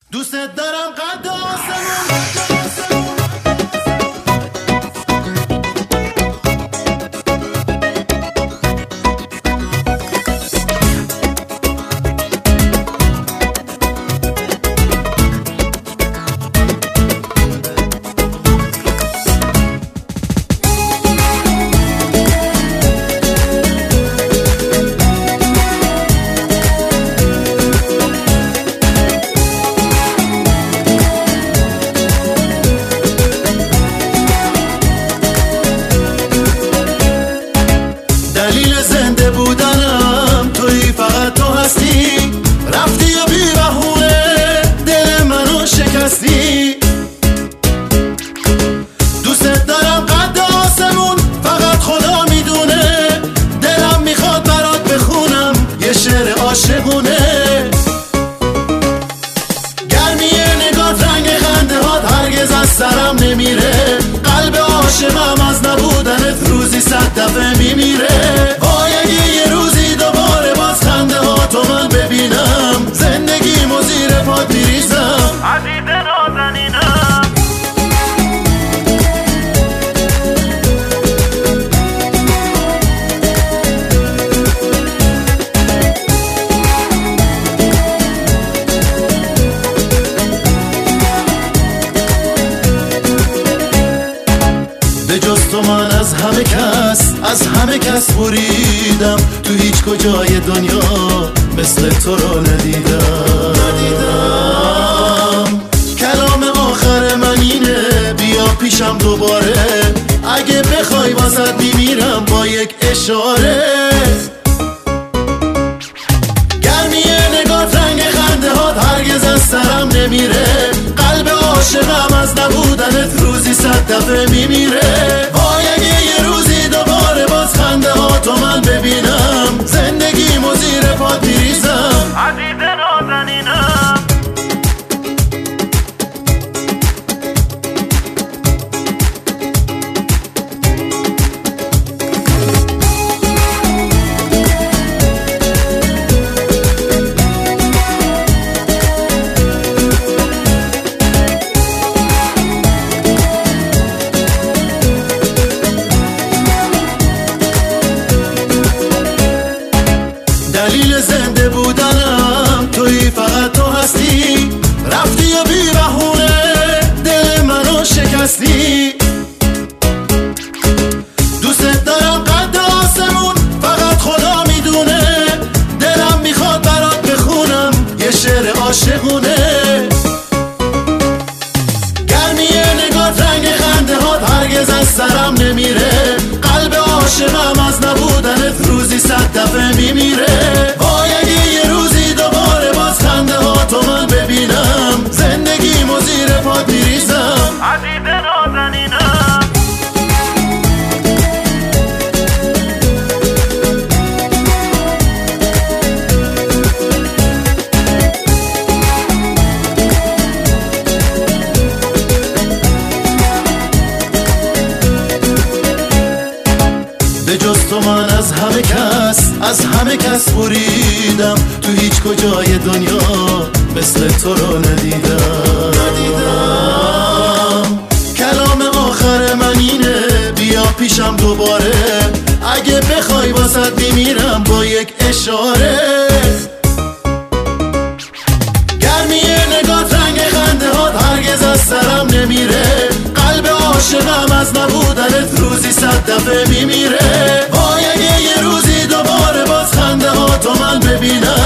دوست دارم قد آسمون. دلیل زنده بودنم توی، فقط تو هستی. رفتی و بی بهونه دل منو شکستی. دوستت دارم قد آسمون، فقط خدا میدونه. دلم میخواد برات بخونم یه شعر عاشقونه. گرمی نگات، رنگ خنده هات هرگز از سرم نمیره. قلب عاشقم از نبودنت روزی 100 دفعه میمیره. وای اگه یه روزی دوباره باز خنده ها تو من ببینم، زندگیمو زیر پات میریزم. عزیز نازنینم، به جز تو من از همه کس بریدم. تو هیچ کجای دنیا مثل تو رو ندیدم. کلام آخر من اینه، بیا پیشم دوباره. اگه بخوای واسط میمیرم با یک اشاره. گرمی نگات، رنگ خنده هات هرگز از سرم نمیره. قلب عاشقم از نبودنت روزی 100 دفعه میمیره. وای اگه یه روزی دوباره باز خنده ها تو من ببینم، زندگیمو زیر پات میریزم. عزیز نازنینم، دلیل زنده بودنم توی، فقط تو هستی. رفتی و بی بهونه دل منو شکستی. دوستت دارم قد آسمون، فقط خدا میدونه. دلم میخواد برات بخونم یه شعر عاشقونه. گرمی نگات، رنگ خنده هات هرگز از سرم نمیره. قلب عاشقم از نبودنت روزی 100 دفعه میمیره. وای اگه یه روزی دوباره باز خنده ها تو من ببینم، زندگیمو زیر پات میریزم. عزیز نازنینم، به جز تو من از همه کس بریدم. تو هیچ کجای دنیا مثل تو رو ندیدم. کلام آخر من اینه، بیا پیشم دوباره. اگه بخوای واسط میمیرم با یک اشاره. گرمی نگات، رنگ خنده هات هرگز از سرم نمیره. قلب عاشقم از نبودنت روزی 100 دفعه میمیره. وای اگه یه روزی دوباره باز خنده ها تو من ببینم،